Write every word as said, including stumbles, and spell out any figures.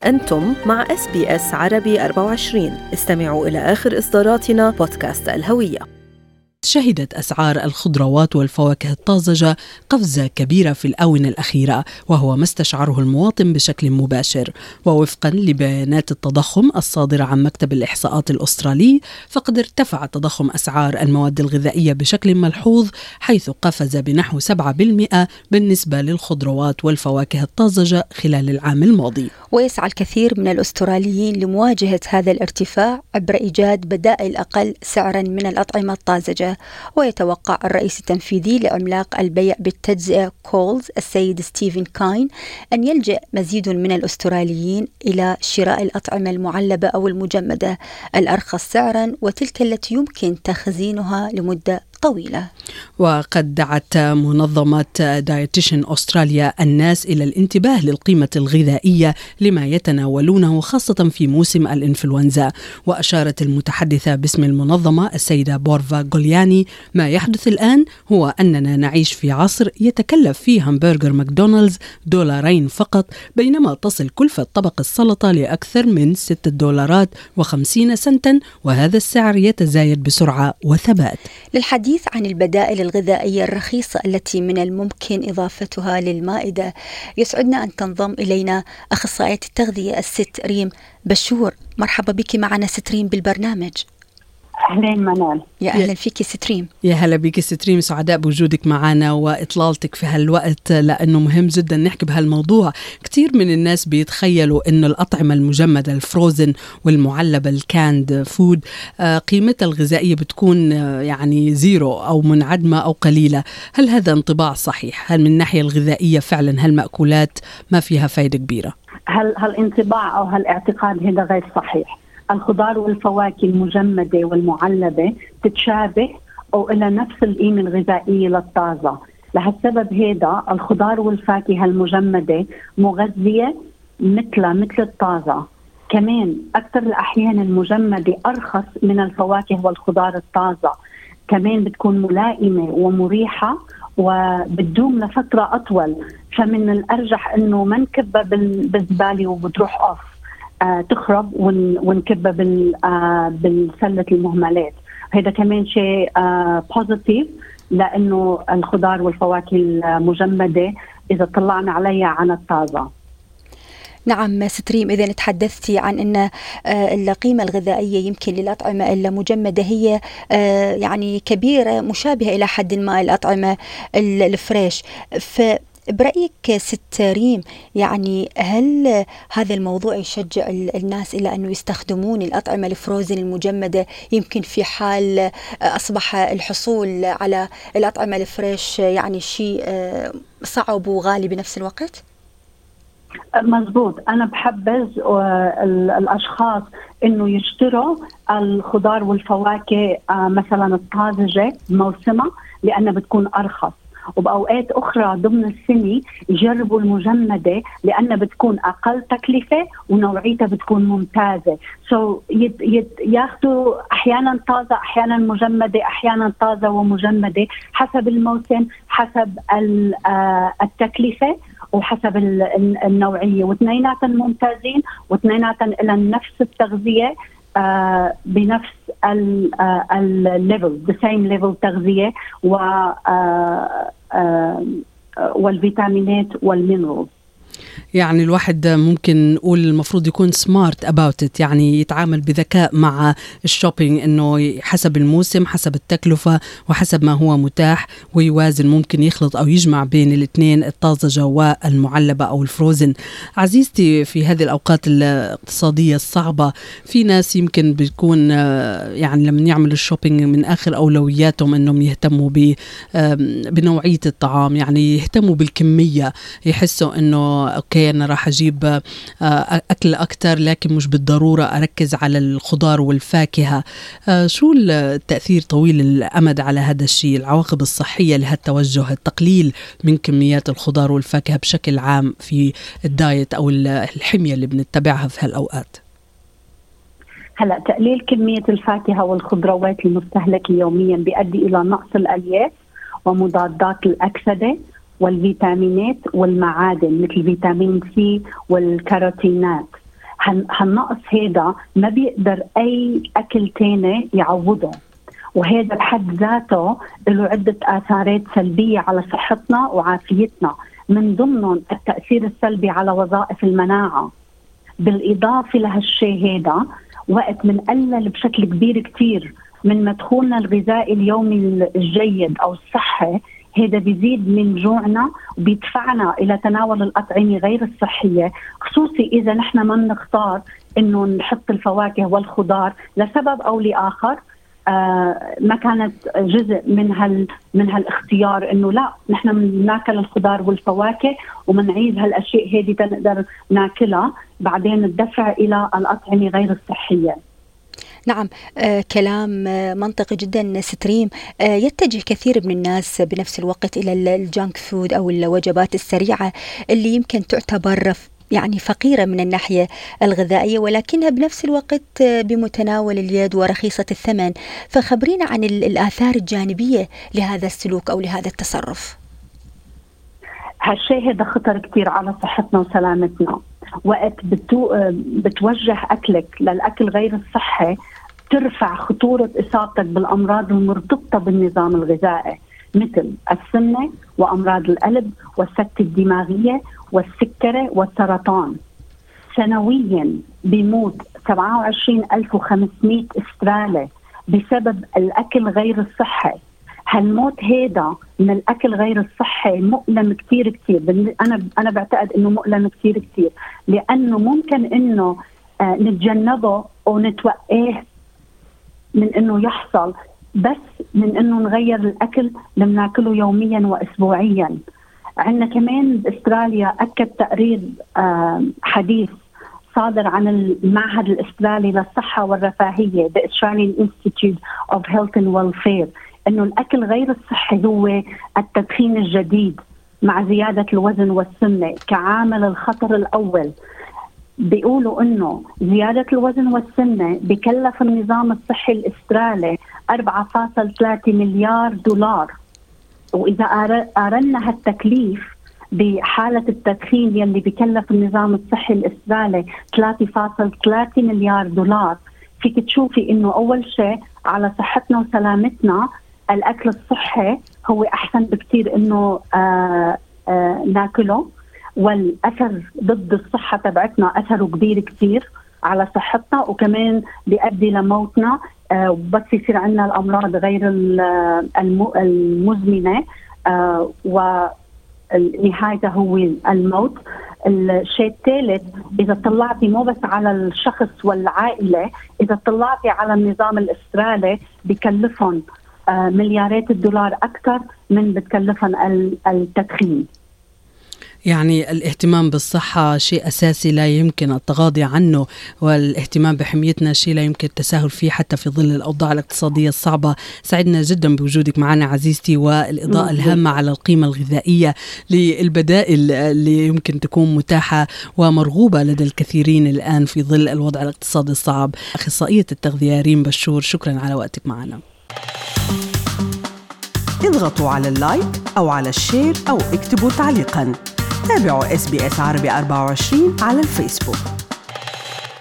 أنتم مع إس بي إس عربي أربعة وعشرين. استمعوا إلى آخر إصداراتنا بودكاست الهوية. شهدت أسعار الخضروات والفواكه الطازجة قفزة كبيرة في الآونة الأخيرة، وهو ما استشعره المواطن بشكل مباشر. ووفقا لبيانات التضخم الصادرة عن مكتب الإحصاءات الأسترالي، فقد ارتفع تضخم أسعار المواد الغذائية بشكل ملحوظ، حيث قفز بنحو سبعة بالمئة بالنسبة للخضروات والفواكه الطازجة خلال العام الماضي. ويسعى الكثير من الأستراليين لمواجهة هذا الارتفاع عبر إيجاد بدائل أقل سعرا من الأطعمة الطازجة. ويتوقع الرئيس التنفيذي لعملاق البيع بالتجزئة كولز السيد ستيفن كاين أن يلجأ مزيد من الأستراليين إلى شراء الأطعمة المعلبة أو المجمدة الأرخص سعرا، وتلك التي يمكن تخزينها لمدة طويلة. وقد دعت منظمة دايتيشن أستراليا الناس إلى الانتباه للقيمة الغذائية لما يتناولونه، خاصة في موسم الإنفلونزا. وأشارت المتحدثة باسم المنظمة السيدة بورفا غولياني: ما يحدث الآن هو أننا نعيش في عصر يتكلف فيه همبرجر ماكدونالدز دولارين فقط، بينما تصل كلفة طبق السلطة لأكثر من ستة دولارات وخمسين سنتا، وهذا السعر يتزايد بسرعة وثبات. للحديث عن البدائل الغذائية الرخيصة التي من الممكن إضافتها للمائدة، يسعدنا أن تنضم إلينا أخصائية التغذية الست ريم بشور. مرحبا بك معنا ست ريم بالبرنامج. أهلين منال. يا أهلا فيك ست ريم. يا هلا بك ست ريم، سعداء بوجودك معنا وإطلالتك في هالوقت، لأنه مهم جدا نحكي بهالموضوع. كتير من الناس بيتخيلوا أنه الأطعمة المجمدة الفروزن والمعلبة الكاند فود قيمتها الغذائية بتكون يعني زيرو أو منعدمة أو قليلة. هل هذا انطباع صحيح؟ هل من الناحية الغذائية فعلا هالمأكولات ما فيها فايدة كبيرة؟ هل هالانطباع أو هالاعتقاد هذا غير صحيح. الخضار والفواكه المجمدة والمعلبة تتشابه أو إلى نفس القيمة الغذائية للطازة. لهالسبب هذا الخضار والفاكهة المجمدة مغذية مثل مثل الطازة. كمان أكثر الأحيان المجمدة أرخص من الفواكه والخضار الطازة، كمان بتكون ملائمة ومريحة وبتدوم لفترة أطول. فمن الأرجح أنه ما نكبها بالزبالة وبتروح أوف آه تخرب ونكبها بال آه بالسلة المهملات. هذا كمان شيء بوزيتيف آه لأنه الخضار والفواكه المجمدة إذا طلعنا عليها عن الطازة. نعم ستريم، إذا تحدثتي عن أن القيمة الغذائية يمكن للأطعمة المجمدة هي يعني كبيرة مشابهة إلى حد ما الأطعمة الفريش، ف برأيك ست ريم يعني هل هذا الموضوع يشجع الناس إلى أنه يستخدمون الأطعمة الفروزن المجمدة، يمكن في حال أصبح الحصول على الأطعمة الفريش يعني شيء صعب وغالي بنفس الوقت؟ مزبوط. أنا بحبذ الأشخاص إنه يشتروا الخضار والفواكه مثلا الطازجة موسمها لأنها بتكون أرخص، وبأوقات أخرى ضمن السنة يجربوا المجمدة لأنها بتكون أقل تكلفة ونوعيتها بتكون ممتازة. سو so ياخدوا أحيانا طازة أحيانا مجمدة أحيانا طازة ومجمدة حسب الموسم حسب التكلفة وحسب النوعية، واثنيناتهم ممتازين واثنيناتهم إلى نفس التغذية آه بنفس الليفل the same level تغذية و آه آه والفيتامينات والمينرالز. يعني الواحد ممكن نقول المفروض يكون سمارت about it، يعني يتعامل بذكاء مع الشوبينج، انه حسب الموسم حسب التكلفة وحسب ما هو متاح ويوازن، ممكن يخلط او يجمع بين الاثنين الطازجة والمعلبة او الفروزن. عزيزتي، في هذه الاوقات الاقتصادية الصعبة في ناس يمكن بيكون يعني لما يعملوا الشوبينج من اخر اولوياتهم انهم يهتموا بنوعية الطعام، يعني يهتموا بالكمية، يحسوا انه اوكي انا راح اجيب اكل اكتر لكن مش بالضرورة اركز على الخضار والفاكهة. شو التأثير طويل الامد على هذا الشيء، العواقب الصحية لهالتوجه، التقليل من كميات الخضار والفاكهة بشكل عام في الدايت او الحمية اللي بنتبعها في هالاوقات؟ هلا تقليل كمية الفاكهة والخضروات المستهلكة يوميا بيؤدي الى نقص الالياف ومضادات الاكسدة والفيتامينات والمعادن مثل فيتامين سي والكاروتينات. هالنقص هيدا ما بيقدر أي أكل تاني يعوضه، وهذا بحد ذاته له عدة آثارات سلبية على صحتنا وعافيتنا، من ضمنهم التأثير السلبي على وظائف المناعة. بالإضافة لهالشيء هذا وقت منقلل بشكل كبير كتير من مدخولنا الغذائي اليومي الجيد أو الصحي، هذا بيزيد من جوعنا وبيدفعنا إلى تناول الأطعمة غير الصحية، خصوصي إذا نحن ما نختار إنه نحط الفواكه والخضار لسبب أو لآخر. آه ما كانت جزء من هال من هالاختيار إنه لا نحن ناكل الخضار والفواكه ومنعيد هالأشياء هذه تنقدر ناكلها، بعدين الدفع إلى الأطعمة غير الصحية. نعم، آه كلام آه منطقي جدا ستريم. آه يتجه كثير من الناس بنفس الوقت إلى الجانك فود أو الوجبات السريعة اللي يمكن تعتبر يعني فقيرة من الناحية الغذائية، ولكنها بنفس الوقت بمتناول اليد ورخيصة الثمن. فخبرينا عن الآثار الجانبية لهذا السلوك أو لهذا التصرف. هالشيء هذا خطر كتير على صحتنا وسلامتنا. وقت بتو... بتوجه أكلك للأكل غير الصحي ترفع خطورة إصابتك بالأمراض المرتبطة بالنظام الغذائي، مثل السمنة وأمراض القلب والسكتة الدماغية والسكري والسرطان. سنويا بيموت سبعة وعشرين ألف وخمسمائة استرالي بسبب الأكل غير الصحي. هالموت هيدا من الأكل غير الصحي مؤلم كتير كتير. أنا أنا بعتقد إنه مؤلم كتير كتير، لأنه ممكن إنه آه نتجنبه أو نتوقيه من إنه يحصل، بس من إنه نغير الأكل اللي بناكله يوميا وأسبوعيا. عندنا كمان بأستراليا أكد تقرير آه حديث صادر عن المعهد الأسترالي للصحة والرفاهية The Australian Institute of Health and Welfare إنه الأكل غير الصحي هو التدخين الجديد مع زيادة الوزن والسمنة كعامل الخطر الأول. بيقولوا إنه زيادة الوزن والسمنة بكلف النظام الصحي الأسترالي أربعة فاصلة ثلاثة مليار دولار، وإذا قارنا هالتكليف بحالة التدخين يلي بكلف النظام الصحي الأسترالي ثلاثة فاصلة ثلاثة مليار دولار، فيك تشوفي إنه أول شيء على صحتنا وسلامتنا الأكل الصحي هو أحسن بكتير إنه آآ آآ ناكله، والأثر ضد الصحة تبعتنا أثره كبير كتير على صحتنا، وكمان بيؤدي لموتنا بس يصير عندنا الأمراض غير المزمنة ونهايته هو الموت. الشيء الثالث إذا طلعتي مو بس على الشخص والعائلة، إذا طلعتي على النظام الأسترالي بكلفهم مليارات الدولار أكثر من بتكلفهم التدخين. يعني الاهتمام بالصحة شيء أساسي لا يمكن التغاضي عنه، والاهتمام بحميتنا شيء لا يمكن التساهل فيه حتى في ظل الأوضاع الاقتصادية الصعبة. سعدنا جدا بوجودك معنا عزيزتي، والإضاءة الهامة على القيمة الغذائية للبدائل اللي يمكن تكون متاحة ومرغوبة لدى الكثيرين الآن في ظل الوضع الاقتصادي الصعب. أخصائية التغذية ريم بشور، شكرا على وقتك معنا. اضغطوا على اللايك أو على الشير أو اكتبوا تعليقا. تابعوا إس بي إس عربي أربعة وعشرين على الفيسبوك.